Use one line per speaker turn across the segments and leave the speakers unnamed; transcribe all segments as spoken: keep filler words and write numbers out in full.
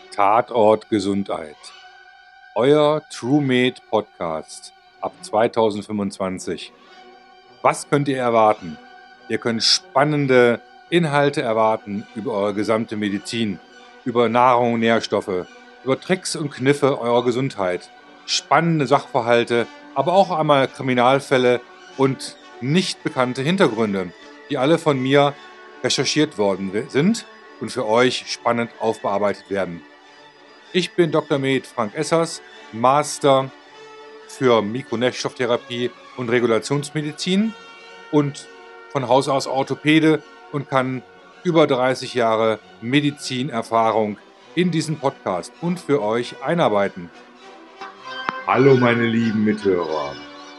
Tatort Gesundheit. Euer TrueMed Podcast ab zweitausendfünfundzwanzig. Was könnt ihr erwarten? Ihr könnt spannende Inhalte erwarten über eure gesamte Medizin, über Nahrung und Nährstoffe, über Tricks und Kniffe eurer Gesundheit, spannende Sachverhalte, aber auch einmal Kriminalfälle und nicht bekannte Hintergründe, die alle von mir recherchiert worden sind und für euch spannend aufbearbeitet werden. Ich bin Doktor Med Frank Essers, Master für Mikronährstofftherapie und Regulationsmedizin und von Haus aus Orthopäde und kann über dreißig Jahre Medizinerfahrung in diesen Podcast und für euch einarbeiten. Hallo meine lieben Mithörer,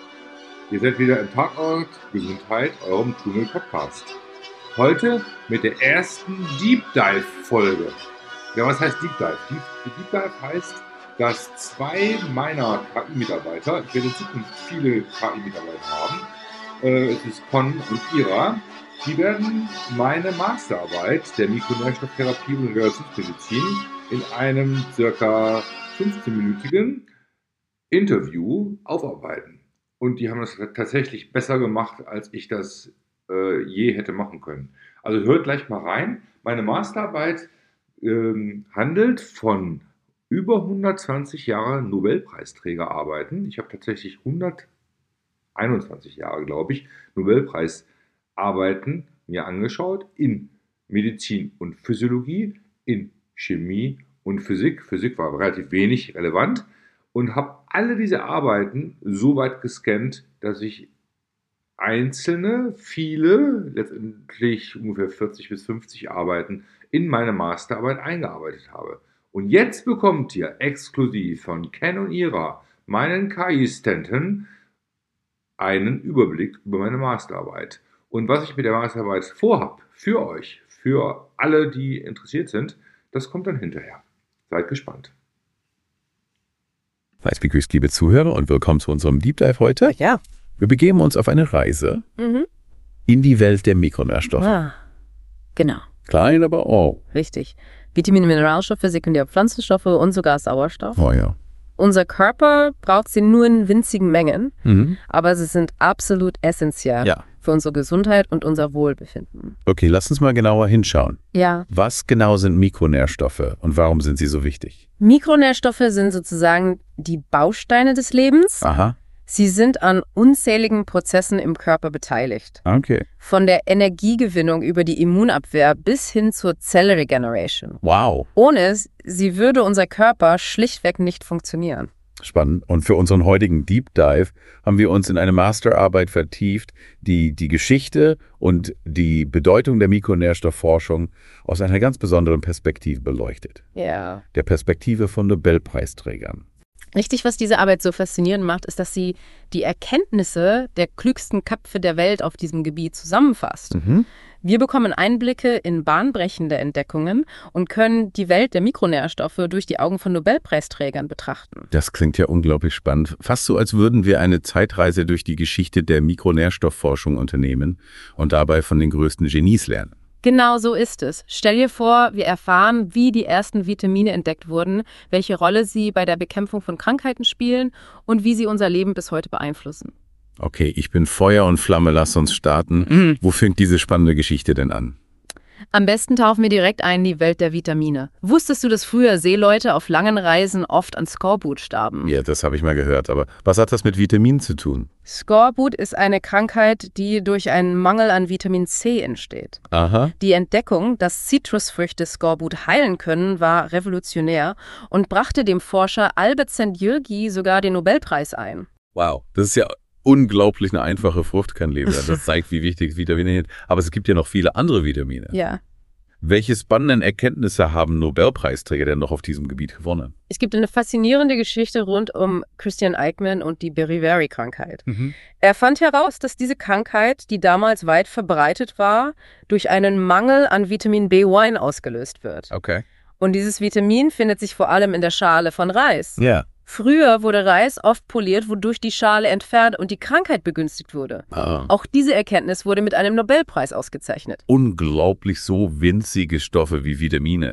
ihr seid wieder im Tatort Gesundheit, eurem TrueMed Podcast. Heute mit der ersten Deep Dive Folge. Ja, was heißt Deep Dive? Deep, Deep Dive heißt, dass zwei meiner K I-Mitarbeiter, ich werde in Zukunft viele K I-Mitarbeiter haben, äh, es ist Con und Ira, die werden meine Masterarbeit der Mikronährstofftherapie und Regulationsmedizin in einem circa fünfzehnminütigen Interview aufarbeiten. Und die haben das tatsächlich besser gemacht, als ich das äh, je hätte machen können. Also hört gleich mal rein. Meine Masterarbeit ähm, handelt von über hundertzwanzig Jahre Nobelpreisträgerarbeiten. Ich habe tatsächlich hunderteinundzwanzig Jahre, glaube ich, Nobelpreisarbeiten mir angeschaut in Medizin und Physiologie, in Chemie und Physik. Physik war relativ wenig relevant und habe alle diese Arbeiten so weit gescannt, dass ich einzelne, viele, letztendlich ungefähr vierzig bis fünfzig Arbeiten in meine Masterarbeit eingearbeitet habe. Und jetzt bekommt ihr exklusiv von Ken und Ira, meinen K I-Stanton, einen Überblick über meine Masterarbeit. Und was ich mit der Masterarbeit vorhabe, für euch, für alle, die interessiert sind, das kommt dann hinterher. Seid gespannt.
Weiß begrüßt, liebe Zuhörer, und willkommen zu unserem Deep Dive heute.
Ja.
Wir begeben uns auf eine Reise
Mhm.
in die Welt der Mikronährstoffe.
Ah, genau.
Klein, aber oh.
Richtig. Vitamine, Mineralstoffe, sekundäre Pflanzenstoffe und sogar Sauerstoff.
Oh ja.
Unser Körper braucht sie nur in winzigen Mengen,
Mhm.
aber sie sind absolut essentiell
Ja.
für unsere Gesundheit und unser Wohlbefinden.
Okay, lass uns mal genauer hinschauen.
Ja.
Was genau sind Mikronährstoffe und warum sind sie so wichtig?
Mikronährstoffe sind sozusagen die Bausteine des Lebens.
Aha.
Sie sind an unzähligen Prozessen im Körper beteiligt.
Okay.
Von der Energiegewinnung über die Immunabwehr bis hin zur Zellregeneration.
Wow.
Ohne sie würde unser Körper schlichtweg nicht funktionieren.
Spannend. Und für unseren heutigen Deep Dive haben wir uns in eine Masterarbeit vertieft, die die Geschichte und die Bedeutung der Mikronährstoffforschung aus einer ganz besonderen Perspektive beleuchtet.
Ja.
Der Perspektive von Nobelpreisträgern.
Richtig, was diese Arbeit so faszinierend macht, ist, dass sie die Erkenntnisse der klügsten Köpfe der Welt auf diesem Gebiet zusammenfasst.
Mhm.
Wir bekommen Einblicke in bahnbrechende Entdeckungen und können die Welt der Mikronährstoffe durch die Augen von Nobelpreisträgern betrachten.
Das klingt ja unglaublich spannend. Fast so, als würden wir eine Zeitreise durch die Geschichte der Mikronährstoffforschung unternehmen und dabei von den größten Genies lernen.
Genau so ist es. Stell dir vor, wir erfahren, wie die ersten Vitamine entdeckt wurden, welche Rolle sie bei der Bekämpfung von Krankheiten spielen und wie sie unser Leben bis heute beeinflussen.
Okay, ich bin Feuer und Flamme, lass uns starten.
Mhm.
Wo fängt diese spannende Geschichte denn an?
Am besten tauchen wir direkt ein in die Welt der Vitamine. Wusstest du, dass früher Seeleute auf langen Reisen oft an Skorbut starben?
Ja, das habe ich mal gehört, aber was hat das mit Vitaminen zu tun?
Skorbut ist eine Krankheit, die durch einen Mangel an Vitamin C entsteht.
Aha.
Die Entdeckung, dass Zitrusfrüchte Skorbut heilen können, war revolutionär und brachte dem Forscher Albert Szent-Györgyi sogar den Nobelpreis ein.
Wow, das ist ja unglaublich eine einfache Frucht kann leben. Das zeigt, wie wichtig Vitamine sind. Aber es gibt ja noch viele andere Vitamine.
Ja.
Welche spannenden Erkenntnisse haben Nobelpreisträger denn noch auf diesem Gebiet gewonnen?
Es gibt eine faszinierende Geschichte rund um Christian Eichmann und die Beriberi-Krankheit.
Mhm.
Er fand heraus, dass diese Krankheit, die damals weit verbreitet war, durch einen Mangel an Vitamin B eins ausgelöst wird.
Okay.
Und dieses Vitamin findet sich vor allem in der Schale von Reis.
Ja.
Früher wurde Reis oft poliert, wodurch die Schale entfernt und die Krankheit begünstigt wurde.
Ah.
Auch diese Erkenntnis wurde mit einem Nobelpreis ausgezeichnet.
Unglaublich so winzige Stoffe wie Vitamine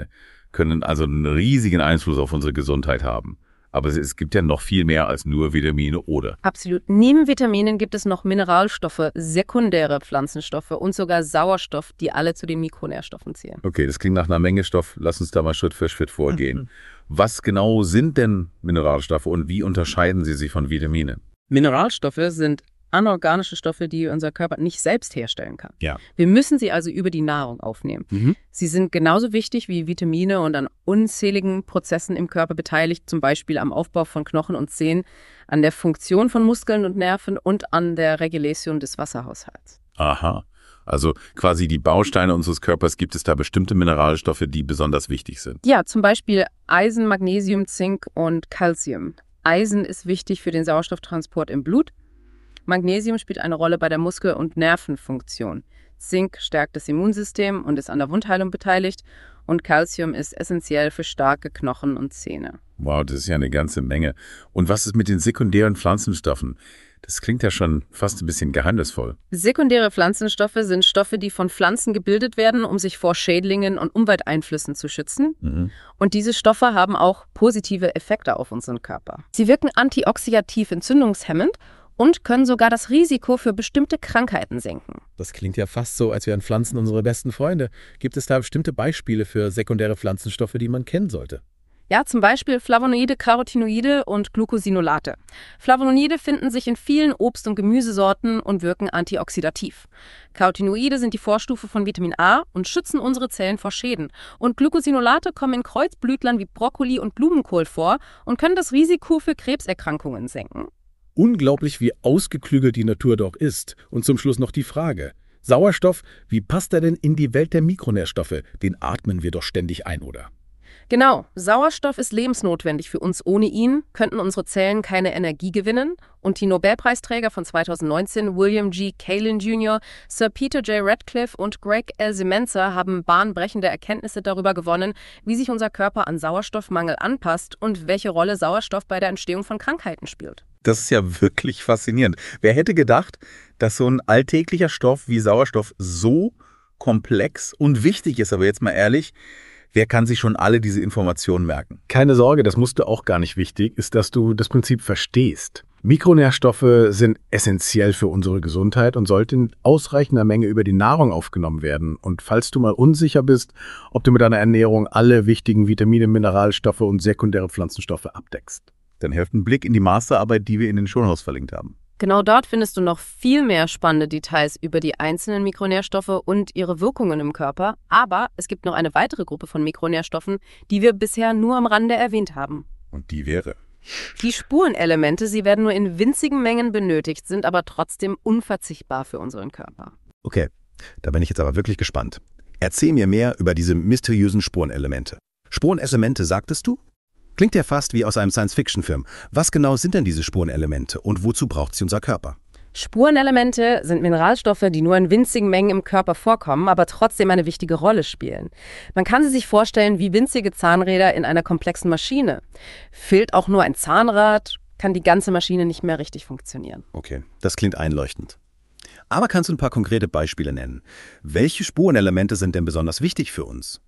können also einen riesigen Einfluss auf unsere Gesundheit haben. Aber es gibt ja noch viel mehr als nur Vitamine, oder?
Absolut. Neben Vitaminen gibt es noch Mineralstoffe, sekundäre Pflanzenstoffe und sogar Sauerstoff, die alle zu den Mikronährstoffen zählen.
Okay, das klingt nach einer Menge Stoff. Lass uns da mal Schritt für Schritt vorgehen. Mhm. Was genau sind denn Mineralstoffe und wie unterscheiden sie sich von Vitaminen?
Mineralstoffe sind anorganische Stoffe, die unser Körper nicht selbst herstellen kann.
Ja.
Wir müssen sie also über die Nahrung aufnehmen. Mhm. Sie sind genauso wichtig wie Vitamine und an unzähligen Prozessen im Körper beteiligt, zum Beispiel am Aufbau von Knochen und Zähnen, an der Funktion von Muskeln und Nerven und an der Regulation des Wasserhaushalts.
Aha. Also quasi die Bausteine unseres Körpers, gibt es da bestimmte Mineralstoffe, die besonders wichtig sind?
Ja, zum Beispiel Eisen, Magnesium, Zink und Calcium. Eisen ist wichtig für den Sauerstofftransport im Blut. Magnesium spielt eine Rolle bei der Muskel- und Nervenfunktion. Zink stärkt das Immunsystem und ist an der Wundheilung beteiligt. Und Calcium ist essentiell für starke Knochen und Zähne.
Wow, das ist ja eine ganze Menge. Und was ist mit den sekundären Pflanzenstoffen? Das klingt ja schon fast ein bisschen geheimnisvoll.
Sekundäre Pflanzenstoffe sind Stoffe, die von Pflanzen gebildet werden, um sich vor Schädlingen und Umwelteinflüssen zu schützen. Mhm. Und diese Stoffe haben auch positive Effekte auf unseren Körper. Sie wirken antioxidativ entzündungshemmend und können sogar das Risiko für bestimmte Krankheiten senken.
Das klingt ja fast so, als wären Pflanzen unsere besten Freunde. Gibt es da bestimmte Beispiele für sekundäre Pflanzenstoffe, die man kennen sollte?
Ja, zum Beispiel Flavonoide, Carotinoide und Glucosinolate. Flavonoide finden sich in vielen Obst- und Gemüsesorten und wirken antioxidativ. Carotinoide sind die Vorstufe von Vitamin A und schützen unsere Zellen vor Schäden. Und Glucosinolate kommen in Kreuzblütlern wie Brokkoli und Blumenkohl vor und können das Risiko für Krebserkrankungen senken.
Unglaublich, wie ausgeklügelt die Natur doch ist. Und zum Schluss noch die Frage: Sauerstoff, wie passt er denn in die Welt der Mikronährstoffe? Den atmen wir doch ständig ein, oder?
Genau, Sauerstoff ist lebensnotwendig für uns. Ohne ihn könnten unsere Zellen keine Energie gewinnen. Und die Nobelpreisträger von zweitausendneunzehn, William G. Kaelin Junior, Sir Peter J. Radcliffe und Greg L. Semenza, haben bahnbrechende Erkenntnisse darüber gewonnen, wie sich unser Körper an Sauerstoffmangel anpasst und welche Rolle Sauerstoff bei der Entstehung von Krankheiten spielt.
Das ist ja wirklich faszinierend. Wer hätte gedacht, dass so ein alltäglicher Stoff wie Sauerstoff so komplex und wichtig ist? Aber jetzt mal ehrlich, wer kann sich schon alle diese Informationen merken?
Keine Sorge, das musst du auch gar nicht. Wichtig ist, dass du das Prinzip verstehst. Mikronährstoffe sind essentiell für unsere Gesundheit und sollten in ausreichender Menge über die Nahrung aufgenommen werden. Und falls du mal unsicher bist, ob du mit deiner Ernährung alle wichtigen Vitamine, Mineralstoffe und sekundäre Pflanzenstoffe abdeckst,
dann hilft ein Blick in die Masterarbeit, die wir in den Shownotes verlinkt haben.
Genau dort findest du noch viel mehr spannende Details über die einzelnen Mikronährstoffe und ihre Wirkungen im Körper. Aber es gibt noch eine weitere Gruppe von Mikronährstoffen, die wir bisher nur am Rande erwähnt haben.
Und die wäre?
Die Spurenelemente. Sie werden nur in winzigen Mengen benötigt, sind aber trotzdem unverzichtbar für unseren Körper.
Okay, da bin ich jetzt aber wirklich gespannt. Erzähl mir mehr über diese mysteriösen Spurenelemente. Spurenelemente, sagtest du? Klingt ja fast wie aus einem Science-Fiction-Film. Was genau sind denn diese Spurenelemente und wozu braucht sie unser Körper?
Spurenelemente sind Mineralstoffe, die nur in winzigen Mengen im Körper vorkommen, aber trotzdem eine wichtige Rolle spielen. Man kann sie sich vorstellen wie winzige Zahnräder in einer komplexen Maschine. Fehlt auch nur ein Zahnrad, kann die ganze Maschine nicht mehr richtig funktionieren.
Okay, das klingt einleuchtend. Aber kannst du ein paar konkrete Beispiele nennen? Welche Spurenelemente sind denn besonders wichtig für uns?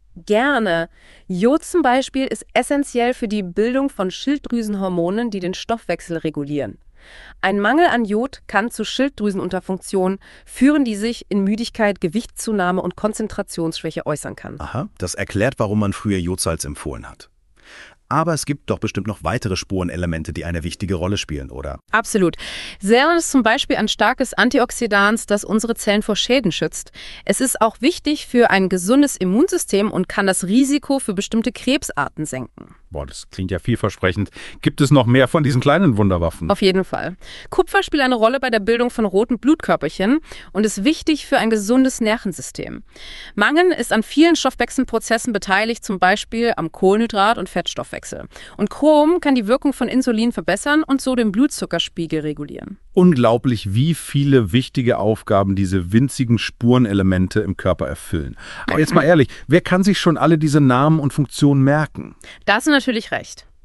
Gerne. Jod zum Beispiel ist essentiell für die Bildung von Schilddrüsenhormonen, die den Stoffwechsel regulieren. Ein Mangel an Jod kann zu Schilddrüsenunterfunktion führen, die sich in Müdigkeit, Gewichtszunahme und Konzentrationsschwäche äußern kann.
Aha, das erklärt, warum man früher Jodsalz empfohlen hat. Aber es gibt doch bestimmt noch weitere Spurenelemente, die eine wichtige Rolle spielen, oder?
Absolut. Serum ist zum Beispiel ein starkes Antioxidant, das unsere Zellen vor Schäden schützt. Es ist auch wichtig für ein gesundes Immunsystem und kann das Risiko für bestimmte Krebsarten senken.
Boah, das klingt ja vielversprechend. Gibt es noch mehr von diesen kleinen Wunderwaffen?
Auf jeden Fall. Kupfer spielt eine Rolle bei der Bildung von roten Blutkörperchen und ist wichtig für ein gesundes Nervensystem. Mangel ist an vielen Stoffwechselprozessen beteiligt, zum Beispiel am Kohlenhydrat- und Fettstoffwechsel. Und Chrom kann die Wirkung von Insulin verbessern und so den Blutzuckerspiegel regulieren.
Unglaublich, wie viele wichtige Aufgaben diese winzigen Spurenelemente im Körper erfüllen. Aber jetzt mal ehrlich, wer kann sich schon alle diese Namen und Funktionen merken?
Da hast du natürlich recht.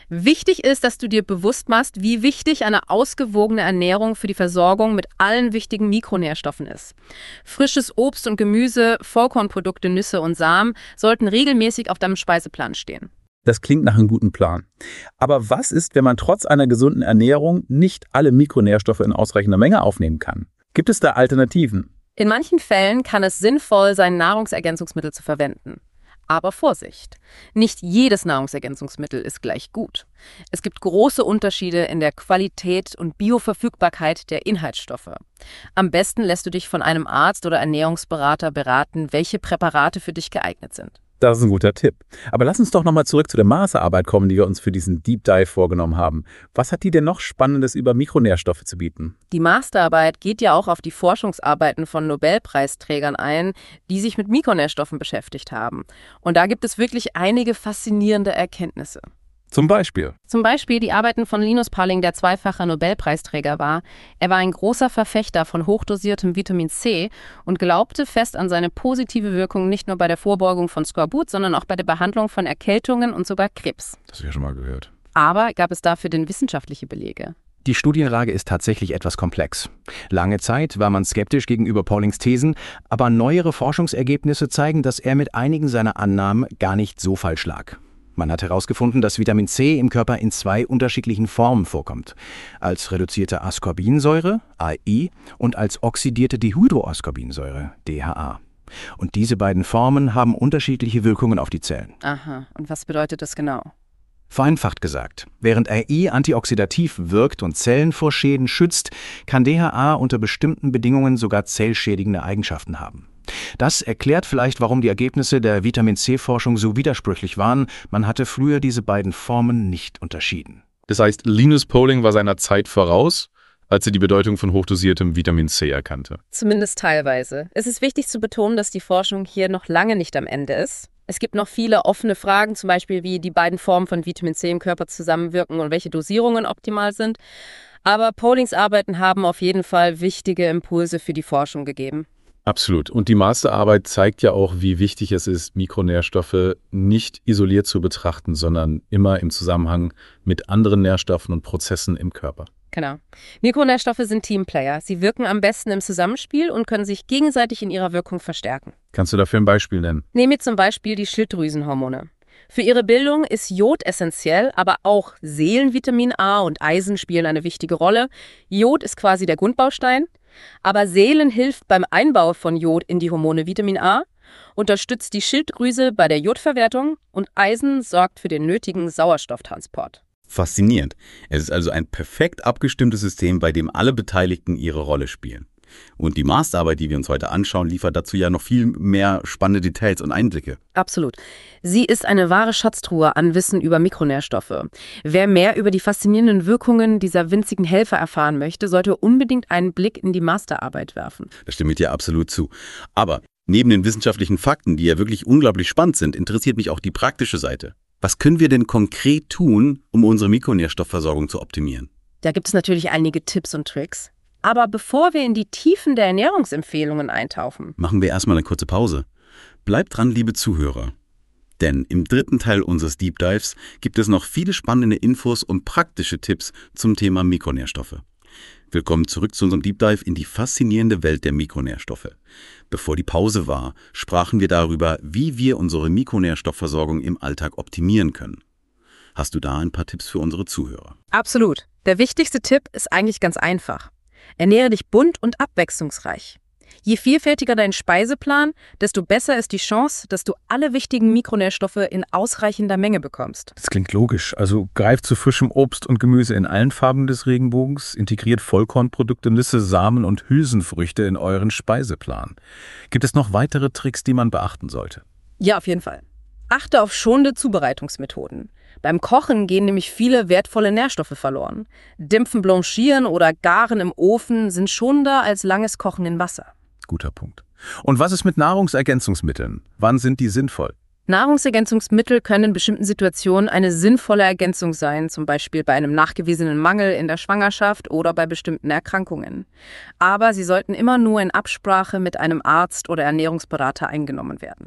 Wichtig ist, dass du dir bewusst machst, wie wichtig eine ausgewogene Ernährung für die Versorgung mit allen wichtigen Mikronährstoffen ist. Frisches Obst und Gemüse, Vollkornprodukte, Nüsse und Samen sollten regelmäßig auf deinem Speiseplan stehen.
Das klingt nach einem guten Plan. Aber was ist, wenn man trotz einer gesunden Ernährung nicht alle Mikronährstoffe in ausreichender Menge aufnehmen kann? Gibt es da Alternativen?
In manchen Fällen kann es sinnvoll sein, Nahrungsergänzungsmittel zu verwenden. Aber Vorsicht, nicht jedes Nahrungsergänzungsmittel ist gleich gut. Es gibt große Unterschiede in der Qualität und Bioverfügbarkeit der Inhaltsstoffe. Am besten lässt du dich von einem Arzt oder Ernährungsberater beraten, welche Präparate für dich geeignet sind.
Das ist ein guter Tipp. Aber lass uns doch nochmal zurück zu der Masterarbeit kommen, die wir uns für diesen Deep Dive vorgenommen haben. Was hat die denn noch Spannendes über Mikronährstoffe zu bieten?
Die Masterarbeit geht ja auch auf die Forschungsarbeiten von Nobelpreisträgern ein, die sich mit Mikronährstoffen beschäftigt haben. Und da gibt es wirklich einige faszinierende Erkenntnisse.
Zum Beispiel?
Zum Beispiel die Arbeiten von Linus Pauling, der zweifacher Nobelpreisträger war. Er war ein großer Verfechter von hochdosiertem Vitamin C und glaubte fest an seine positive Wirkung nicht nur bei der Vorbeugung von Skorbut, sondern auch bei der Behandlung von Erkältungen und sogar Krebs.
Das habe ich ja schon mal gehört.
Aber gab es dafür denn wissenschaftliche Belege?
Die Studienlage ist tatsächlich etwas komplex. Lange Zeit war man skeptisch gegenüber Paulings Thesen, aber neuere Forschungsergebnisse zeigen, dass er mit einigen seiner Annahmen gar nicht so falsch lag. Man hat herausgefunden, dass Vitamin C im Körper in zwei unterschiedlichen Formen vorkommt. Als reduzierte Ascorbinsäure, A I, und als oxidierte Dihydroascorbinsäure, D H A. Und diese beiden Formen haben unterschiedliche Wirkungen auf die Zellen.
Aha, und was bedeutet das genau?
Vereinfacht gesagt, während A I antioxidativ wirkt und Zellen vor Schäden schützt, kann D H A unter bestimmten Bedingungen sogar zellschädigende Eigenschaften haben. Das erklärt vielleicht, warum die Ergebnisse der Vitamin-C-Forschung so widersprüchlich waren. Man hatte früher diese beiden Formen nicht unterschieden.
Das heißt, Linus Pauling war seiner Zeit voraus, als er die Bedeutung von hochdosiertem Vitamin C erkannte.
Zumindest teilweise. Es ist wichtig zu betonen, dass die Forschung hier noch lange nicht am Ende ist. Es gibt noch viele offene Fragen, zum Beispiel wie die beiden Formen von Vitamin C im Körper zusammenwirken und welche Dosierungen optimal sind. Aber Paulings Arbeiten haben auf jeden Fall wichtige Impulse für die Forschung gegeben.
Absolut. Und die Masterarbeit zeigt ja auch, wie wichtig es ist, Mikronährstoffe nicht isoliert zu betrachten, sondern immer im Zusammenhang mit anderen Nährstoffen und Prozessen im Körper.
Genau. Mikronährstoffe sind Teamplayer. Sie wirken am besten im Zusammenspiel und können sich gegenseitig in ihrer Wirkung verstärken.
Kannst du dafür ein Beispiel nennen?
Nehmen wir zum Beispiel die Schilddrüsenhormone. Für ihre Bildung ist Jod essentiell, aber auch Seelenvitamin A und Eisen spielen eine wichtige Rolle. Jod ist quasi der Grundbaustein, aber Seelen hilft beim Einbau von Jod in die Hormone Vitamin A, unterstützt die Schilddrüse bei der Jodverwertung und Eisen sorgt für den nötigen Sauerstofftransport.
Faszinierend. Es ist also ein perfekt abgestimmtes System, bei dem alle Beteiligten ihre Rolle spielen. Und die Masterarbeit, die wir uns heute anschauen, liefert dazu ja noch viel mehr spannende Details und Einblicke.
Absolut. Sie ist eine wahre Schatztruhe an Wissen über Mikronährstoffe. Wer mehr über die faszinierenden Wirkungen dieser winzigen Helfer erfahren möchte, sollte unbedingt einen Blick in die Masterarbeit werfen.
Da stimme ich dir absolut zu. Aber neben den wissenschaftlichen Fakten, die ja wirklich unglaublich spannend sind, interessiert mich auch die praktische Seite. Was können wir denn konkret tun, um unsere Mikronährstoffversorgung zu optimieren?
Da gibt es natürlich einige Tipps und Tricks. Aber bevor wir in die Tiefen der Ernährungsempfehlungen eintauchen,
machen wir erstmal eine kurze Pause. Bleibt dran, liebe Zuhörer. Denn im dritten Teil unseres Deep Dives gibt es noch viele spannende Infos und praktische Tipps zum Thema Mikronährstoffe. Willkommen zurück zu unserem Deep Dive in die faszinierende Welt der Mikronährstoffe. Bevor die Pause war, sprachen wir darüber, wie wir unsere Mikronährstoffversorgung im Alltag optimieren können. Hast du da ein paar Tipps für unsere Zuhörer?
Absolut. Der wichtigste Tipp ist eigentlich ganz einfach. Ernähre dich bunt und abwechslungsreich. Je vielfältiger dein Speiseplan, desto besser ist die Chance, dass du alle wichtigen Mikronährstoffe in ausreichender Menge bekommst.
Das klingt logisch. Also greift zu frischem Obst und Gemüse in allen Farben des Regenbogens, integriert Vollkornprodukte, Nüsse, Samen und Hülsenfrüchte in euren Speiseplan. Gibt es noch weitere Tricks, die man beachten sollte?
Ja, auf jeden Fall. Achte auf schonende Zubereitungsmethoden. Beim Kochen gehen nämlich viele wertvolle Nährstoffe verloren. Dämpfen, Blanchieren oder Garen im Ofen sind schonender als langes Kochen in Wasser.
Guter Punkt. Und was ist mit Nahrungsergänzungsmitteln? Wann sind die sinnvoll?
Nahrungsergänzungsmittel können in bestimmten Situationen eine sinnvolle Ergänzung sein, zum Beispiel bei einem nachgewiesenen Mangel in der Schwangerschaft oder bei bestimmten Erkrankungen. Aber sie sollten immer nur in Absprache mit einem Arzt oder Ernährungsberater eingenommen werden.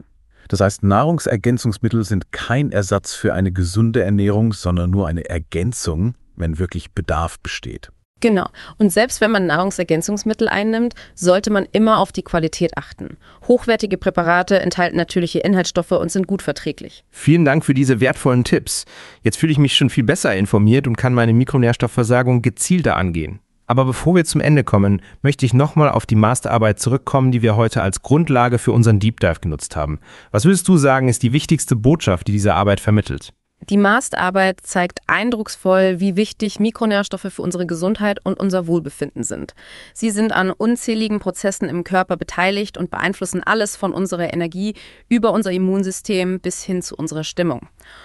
Das heißt, Nahrungsergänzungsmittel sind kein Ersatz für eine gesunde Ernährung, sondern nur eine Ergänzung, wenn wirklich Bedarf besteht.
Genau. Und selbst wenn man Nahrungsergänzungsmittel einnimmt, sollte man immer auf die Qualität achten. Hochwertige Präparate enthalten natürliche Inhaltsstoffe und sind gut verträglich.
Vielen Dank für diese wertvollen Tipps. Jetzt fühle ich mich schon viel besser informiert und kann meine Mikronährstoffversorgung gezielter angehen. Aber bevor wir zum Ende kommen, möchte ich nochmal auf die Masterarbeit zurückkommen, die wir heute als Grundlage für unseren Deep Dive genutzt haben. Was würdest du sagen, ist die wichtigste Botschaft, die diese Arbeit vermittelt?
Die Masterarbeit zeigt eindrucksvoll, wie wichtig Mikronährstoffe für unsere Gesundheit und unser Wohlbefinden sind. Sie sind an unzähligen Prozessen im Körper beteiligt und beeinflussen alles von unserer Energie über unser Immunsystem bis hin zu unserer Stimmung.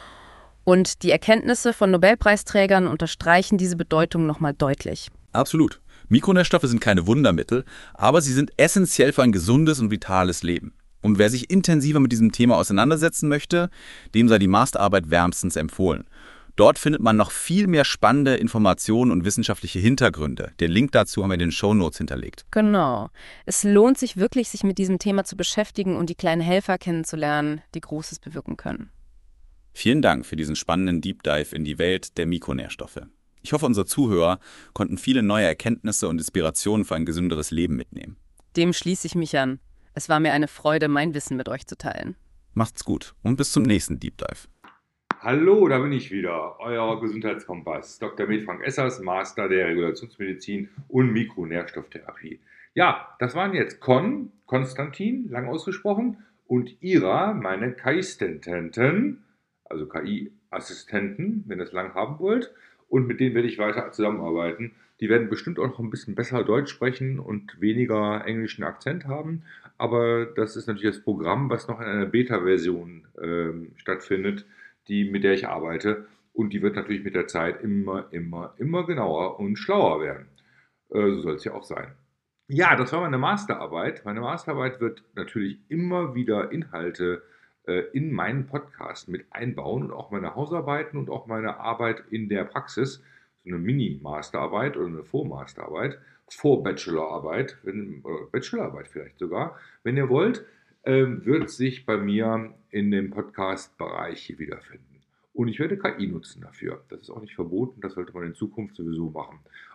Und die Erkenntnisse von Nobelpreisträgern unterstreichen diese Bedeutung nochmal deutlich.
Absolut. Mikronährstoffe sind keine Wundermittel, aber sie sind essentiell für ein gesundes und vitales Leben. Und wer sich intensiver mit diesem Thema auseinandersetzen möchte, dem sei die Masterarbeit wärmstens empfohlen. Dort findet man noch viel mehr spannende Informationen und wissenschaftliche Hintergründe. Den Link dazu haben wir in den Shownotes hinterlegt.
Genau. Es lohnt sich wirklich, sich mit diesem Thema zu beschäftigen und die kleinen Helfer kennenzulernen, die Großes bewirken können.
Vielen Dank für diesen spannenden Deep Dive in die Welt der Mikronährstoffe. Ich hoffe, unsere Zuhörer konnten viele neue Erkenntnisse und Inspirationen für ein gesünderes Leben mitnehmen.
Dem schließe ich mich an. Es war mir eine Freude, mein Wissen mit euch zu teilen.
Macht's gut und bis zum nächsten Deep Dive.
Hallo, da bin ich wieder, euer Gesundheitskompass, Doktor Med Frank Essers, Master der Regulationsmedizin und Mikronährstofftherapie. Ja, das waren jetzt Con, Konstantin, lang ausgesprochen, und Ira, meine K I-Stententen, also K I-Assistenten, wenn ihr es lang haben wollt. Und mit denen werde ich weiter zusammenarbeiten. Die werden bestimmt auch noch ein bisschen besser Deutsch sprechen und weniger englischen Akzent haben. Aber das ist natürlich das Programm, was noch in einer Beta-Version ähm, stattfindet, die, mit der ich arbeite. Und die wird natürlich mit der Zeit immer, immer, immer genauer und schlauer werden. Äh, so soll es ja auch sein. Ja, das war meine Masterarbeit. Meine Masterarbeit wird natürlich immer wieder Inhalte in meinen Podcast mit einbauen und auch meine Hausarbeiten und auch meine Arbeit in der Praxis, so eine Mini-Masterarbeit oder eine Vor-Masterarbeit, Vor-Bachelorarbeit, wenn, oder Bachelorarbeit vielleicht sogar, wenn ihr wollt, ähm, wird sich bei mir in dem Podcast-Bereich hier wiederfinden. Und ich werde K I nutzen dafür. Das ist auch nicht verboten, das sollte man in Zukunft sowieso machen.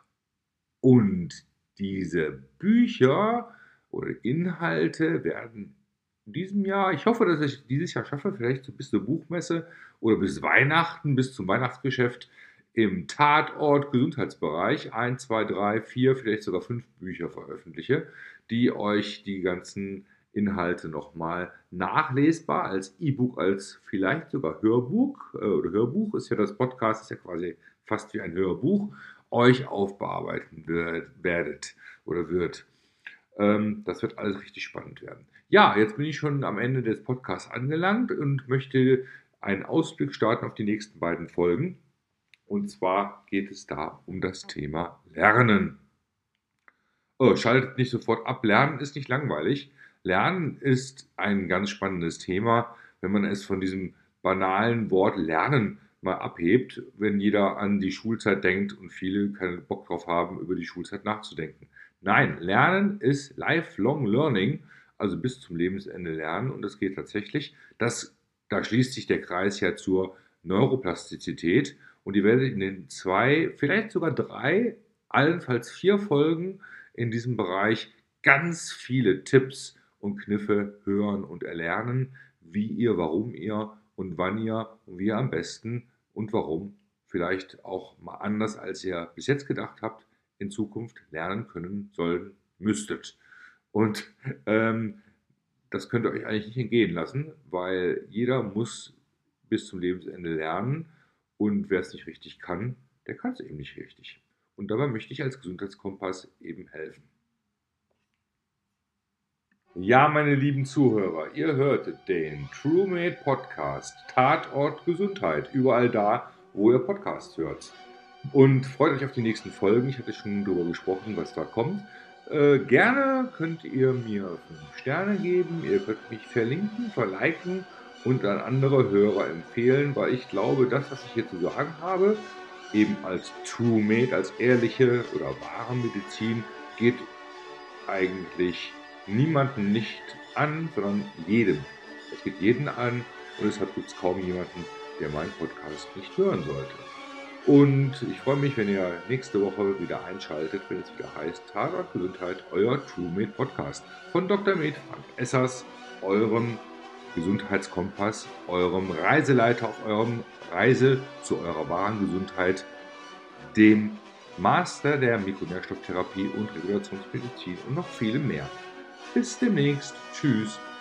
Und diese Bücher oder Inhalte werden in diesem Jahr, ich hoffe, dass ich dieses Jahr schaffe, vielleicht so bis zur Buchmesse oder bis Weihnachten, bis zum Weihnachtsgeschäft im Tatort Gesundheitsbereich eins, zwei, drei, vier, vielleicht sogar fünf Bücher veröffentliche, die euch die ganzen Inhalte nochmal nachlesbar als E-Book, als vielleicht sogar Hörbuch äh, oder Hörbuch, ist ja das Podcast, ist ja quasi fast wie ein Hörbuch, euch aufbearbeiten wird, werdet oder wird. Ähm, das wird alles richtig spannend werden. Ja, jetzt bin ich schon am Ende des Podcasts angelangt und möchte einen Ausblick starten auf die nächsten beiden Folgen. Und zwar geht es da um das Thema Lernen. Oh, schaltet nicht sofort ab. Lernen ist nicht langweilig. Lernen ist ein ganz spannendes Thema, wenn man es von diesem banalen Wort Lernen mal abhebt, wenn jeder an die Schulzeit denkt und viele keinen Bock drauf haben, über die Schulzeit nachzudenken. Nein, Lernen ist Lifelong Learning, also bis zum Lebensende lernen, und das geht tatsächlich. Das, da schließt sich der Kreis ja zur Neuroplastizität, und ihr werdet in den zwei, vielleicht sogar drei, allenfalls vier Folgen in diesem Bereich ganz viele Tipps und Kniffe hören und erlernen, wie ihr, warum ihr und wann ihr und wie ihr am besten und warum vielleicht auch mal anders, als ihr bis jetzt gedacht habt, in Zukunft lernen können, sollen, müsstet. Und ähm, das könnt ihr euch eigentlich nicht entgehen lassen, weil jeder muss bis zum Lebensende lernen, und wer es nicht richtig kann, der kann es eben nicht richtig. Und dabei möchte ich als Gesundheitskompass eben helfen. Ja, meine lieben Zuhörer, ihr hörtet den TrueMate Podcast, Tatort Gesundheit, überall da, wo ihr Podcasts hört. Und freut euch auf die nächsten Folgen. Ich hatte schon darüber gesprochen, was da kommt. Äh, gerne könnt ihr mir fünf Sterne geben, ihr könnt mich verlinken, verliken und an andere Hörer empfehlen, weil ich glaube, das, was ich hier zu sagen habe, eben als TrueMate, als ehrliche oder wahre Medizin, geht eigentlich niemanden nicht an, sondern jedem Das geht jeden an und deshalb gibt es kaum jemanden, der meinen Podcast nicht hören sollte. Und ich freue mich, wenn ihr nächste Woche wieder einschaltet, wenn es wieder heißt Tatort Gesundheit, euer TrueMed Podcast von Doktor Med Frank Essers, eurem Gesundheitskompass, eurem Reiseleiter auf eurem Reise zu eurer wahren Gesundheit, dem Master der Mikronährstofftherapie und Regulationsmedizin und noch vielem mehr. Bis demnächst. Tschüss.